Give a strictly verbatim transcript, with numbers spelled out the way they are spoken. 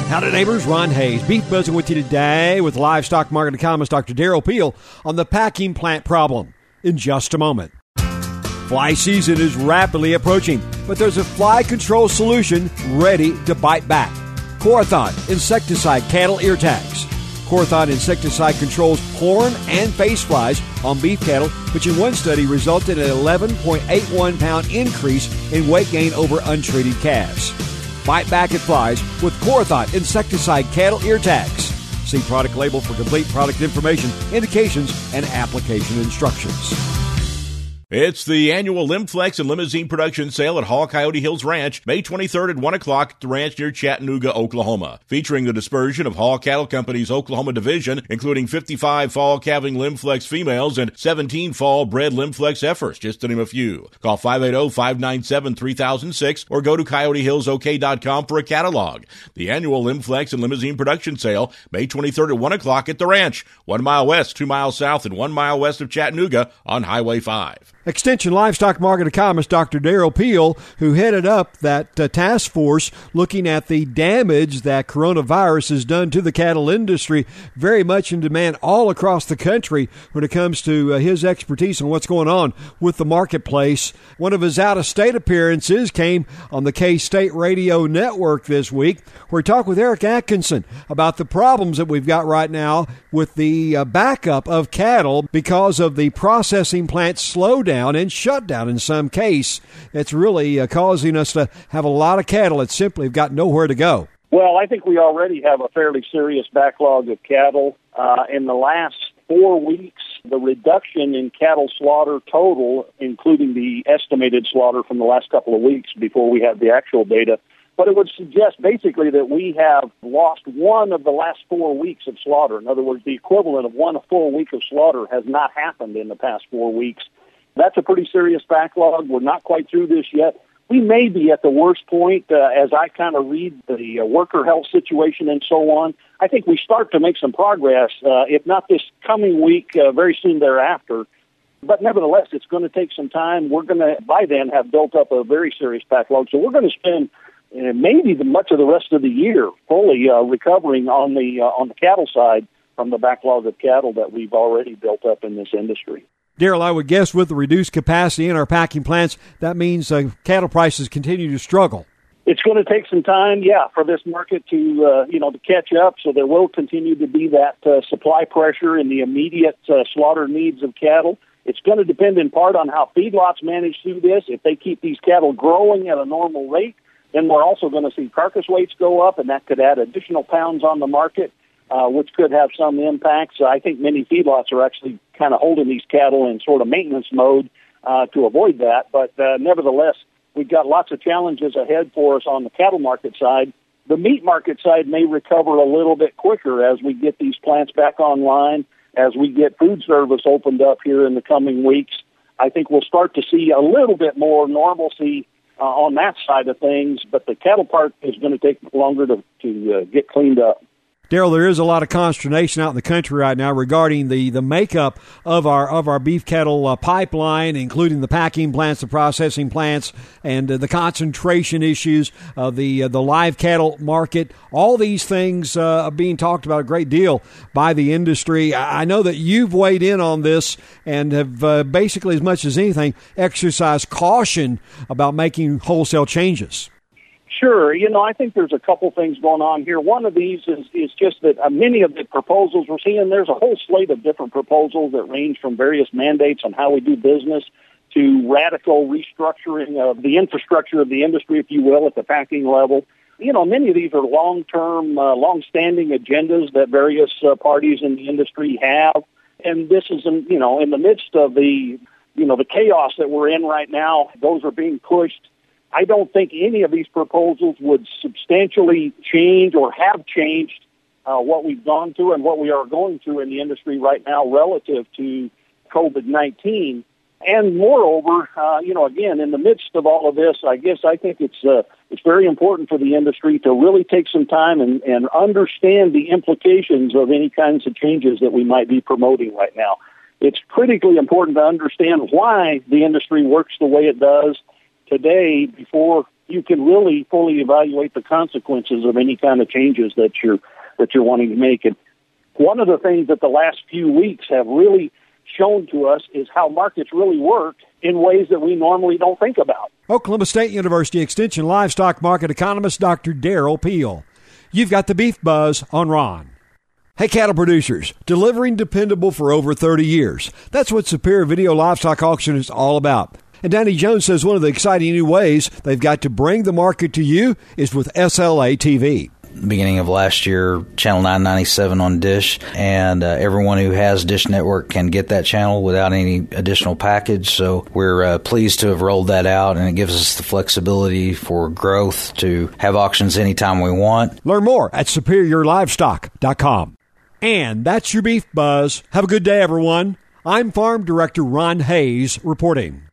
Howdy, neighbors. Ron Hayes. Beef Buzzing with you today with livestock market economist Doctor Darrell Peel on the packing plant problem in just a moment. Fly season is rapidly approaching, but there's a fly control solution ready to bite back. Corathon Insecticide Cattle Ear Tags. Corathon Insecticide controls horn and face flies on beef cattle, which in one study resulted in an eleven point eight one pound increase in weight gain over untreated calves. Bite back at flies with Corathon Insecticide Cattle Ear Tags. See product label for complete product information, indications, and application instructions. It's the annual Limflex and Limousine Production Sale at Hall Coyote Hills Ranch, May twenty-third at one o'clock at the ranch near Chattanooga, Oklahoma. Featuring the dispersion of Hall Cattle Company's Oklahoma division, including fifty-five fall calving Limflex females and seventeen fall bred Limflex heifers, just to name a few. Call five eight zero, five nine seven, three thousand six or go to coyote hills o k dot com for a catalog. The annual Limflex and Limousine Production Sale, May twenty-third at one o'clock at the ranch, one mile west, two miles south, and one mile west of Chattanooga on Highway five. Extension livestock market economist Doctor Darrell Peel, who headed up that uh, task force looking at the damage that coronavirus has done to the cattle industry, very much in demand all across the country when it comes to uh, his expertise on what's going on with the marketplace. One of his out-of-state appearances came on the K-State Radio Network this week, where he talked with Eric Atkinson about the problems that we've got right now with the uh, backup of cattle because of the processing plant slowdown and shut down in some case. It's really uh, causing us to have a lot of cattle that simply have got nowhere to go. Well, I think we already have a fairly serious backlog of cattle. Uh, in the last four weeks, the reduction in cattle slaughter total, including the estimated slaughter from the last couple of weeks before we had the actual data, but it would suggest basically that we have lost one of the last four weeks of slaughter. In other words, the equivalent of one full week of slaughter has not happened in the past four weeks. That's a pretty serious backlog. We're not quite through this yet. We may be at the worst point uh, as I kind of read the uh, worker health situation and so on. I think we start to make some progress, uh, if not this coming week, uh, very soon thereafter. But nevertheless, it's going to take some time. We're going to, by then, have built up a very serious backlog. So we're going to spend uh, maybe the, much of the rest of the year fully uh, recovering on the uh, on the cattle side from the backlog of cattle that we've already built up in this industry. Darrell, I would guess with the reduced capacity in our packing plants, that means uh, cattle prices continue to struggle. It's going to take some time, yeah, for this market to, uh, you know, to catch up. So there will continue to be that uh, supply pressure in the immediate uh, slaughter needs of cattle. It's going to depend in part on how feedlots manage through this. If they keep these cattle growing at a normal rate, then we're also going to see carcass weights go up, and that could add additional pounds on the market. Uh, which could have some impacts. I think many feedlots are actually kind of holding these cattle in sort of maintenance mode uh, to avoid that. But uh, nevertheless, we've got lots of challenges ahead for us on the cattle market side. The meat market side may recover a little bit quicker as we get these plants back online, as we get food service opened up here in the coming weeks. I think we'll start to see a little bit more normalcy uh, on that side of things, but the cattle part is going to take longer to, to uh, get cleaned up. Darrell, there is a lot of consternation out in the country right now regarding the, the makeup of our of our beef cattle uh, pipeline, including the packing plants, the processing plants, and uh, the concentration issues of the uh, the live cattle market. All these things uh, are being talked about a great deal by the industry. I know that you've weighed in on this and have uh, basically, as much as anything, exercised caution about making wholesale changes. Sure. You know, I think there's a couple things going on here. One of these is, is just that uh, many of the proposals we're seeing, there's a whole slate of different proposals that range from various mandates on how we do business to radical restructuring of the infrastructure of the industry, if you will, at the packing level. You know, many of these are long-term, uh, long-standing agendas that various uh, parties in the industry have. And this is, in, you know, in the midst of the, you know, the chaos that we're in right now, those are being pushed. I don't think any of these proposals would substantially change or have changed uh, what we've gone through and what we are going through in the industry right now relative to COVID nineteen. And moreover, uh, you know, again, in the midst of all of this, I guess I think it's uh, it's very important for the industry to really take some time and, and understand the implications of any kinds of changes that we might be promoting right now. It's critically important to understand why the industry works the way it does today before you can really fully evaluate the consequences of any kind of changes that you're that you're wanting to make. And one of the things that the last few weeks have really shown to us is how markets really work in ways that we normally don't think about. Oklahoma State University Extension livestock market economist Doctor Darrell Peel. You've got the Beef Buzz on Ron. Hey, cattle producers, delivering dependable for over thirty years. That's what Superior Video Livestock Auction is all about. And Danny Jones says one of the exciting new ways they've got to bring the market to you is with S L A T V. Beginning of last year, Channel nine ninety-seven on Dish, and uh, everyone who has Dish Network can get that channel without any additional package. So we're uh, pleased to have rolled that out, and it gives us the flexibility for growth to have auctions anytime we want. Learn more at superior livestock dot com. And that's your Beef Buzz. Have a good day, everyone. I'm Farm Director Ron Hayes reporting.